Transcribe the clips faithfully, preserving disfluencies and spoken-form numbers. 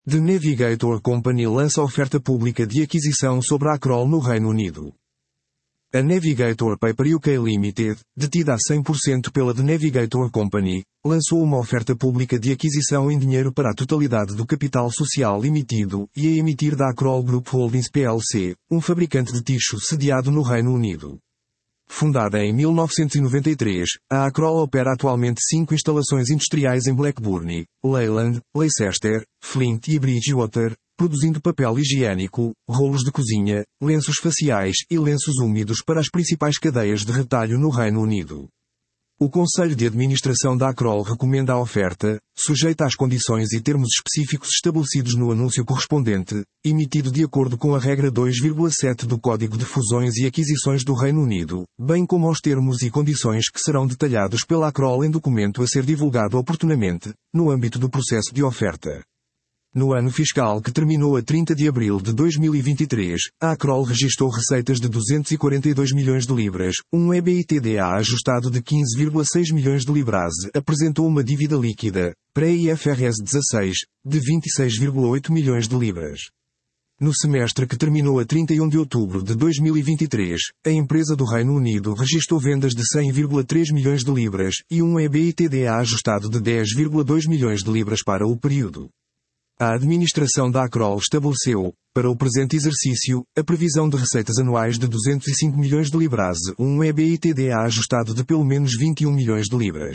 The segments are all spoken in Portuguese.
The Navigator Company lança oferta pública de aquisição sobre a Accrol no Reino Unido. A Navigator Paper U K Limited, detida a cem por cento pela The Navigator Company, lançou uma oferta pública de aquisição em dinheiro para a totalidade do capital social emitido e a emitir da Accrol Group Holdings P L C, um fabricante de tixo sediado no Reino Unido. Fundada em mil novecentos e noventa e três, a Accrol opera atualmente cinco instalações industriais em Blackburn, Leyland, Leicester, Flint e Bridgewater, produzindo papel higiênico, rolos de cozinha, lenços faciais e lenços úmidos para as principais cadeias de retalho no Reino Unido. O Conselho de Administração da Accrol recomenda a oferta, sujeita às condições e termos específicos estabelecidos no anúncio correspondente, emitido de acordo com a regra dois vírgula sete do Código de Fusões e Aquisições do Reino Unido, bem como aos termos e condições que serão detalhados pela Accrol em documento a ser divulgado oportunamente, no âmbito do processo de oferta. No ano fiscal que terminou a trinta de abril de dois mil e vinte e três, a Accrol registrou receitas de duzentos e quarenta e dois milhões de libras, um EBITDA ajustado de quinze vírgula seis milhões de libras, apresentou uma dívida líquida, pré-I F R S dezasseis, de vinte e seis vírgula oito milhões de libras. No semestre que terminou a trinta e um de outubro de dois mil e vinte e três, a empresa do Reino Unido registrou vendas de cem vírgula três milhões de libras e um EBITDA ajustado de dez vírgula dois milhões de libras para o período. A administração da Accrol estabeleceu, para o presente exercício, a previsão de receitas anuais de duzentos e cinco milhões de libras, um EBITDA ajustado de pelo menos vinte e um milhões de libras.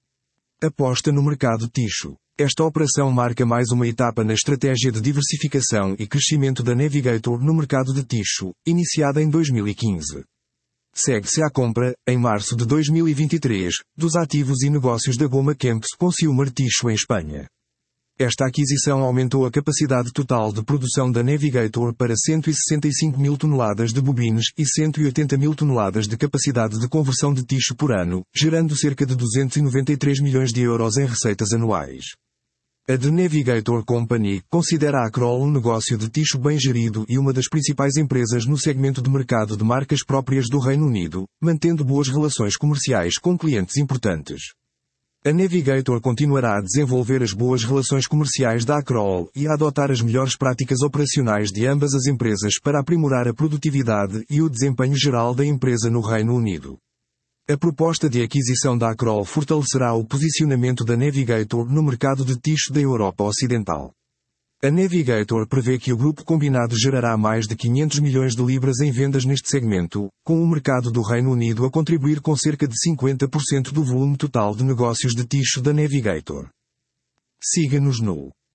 Aposta no mercado tixo. Esta operação marca mais uma etapa na estratégia de diversificação e crescimento da Navigator no mercado de tixo, iniciada em dois mil e quinze. Segue-se à compra, em março de dois mil e vinte e três, dos ativos e negócios da Goma Camps Consumer Tixo em Espanha. Esta aquisição aumentou a capacidade total de produção da Navigator para cento e sessenta e cinco mil toneladas de bobines e cento e oitenta mil toneladas de capacidade de conversão de tixo por ano, gerando cerca de duzentos e noventa e três milhões de euros em receitas anuais. A The Navigator Company considera a Accrol um negócio de tixo bem gerido e uma das principais empresas no segmento de mercado de marcas próprias do Reino Unido, mantendo boas relações comerciais com clientes importantes. A Navigator continuará a desenvolver as boas relações comerciais da Accrol e a adotar as melhores práticas operacionais de ambas as empresas para aprimorar a produtividade e o desempenho geral da empresa no Reino Unido. A proposta de aquisição da Accrol fortalecerá o posicionamento da Navigator no mercado de tixo da Europa Ocidental. A Navigator prevê que o grupo combinado gerará mais de quinhentos milhões de libras em vendas neste segmento, com o mercado do Reino Unido a contribuir com cerca de cinquenta por cento do volume total de negócios de tixo da Navigator. Siga-nos no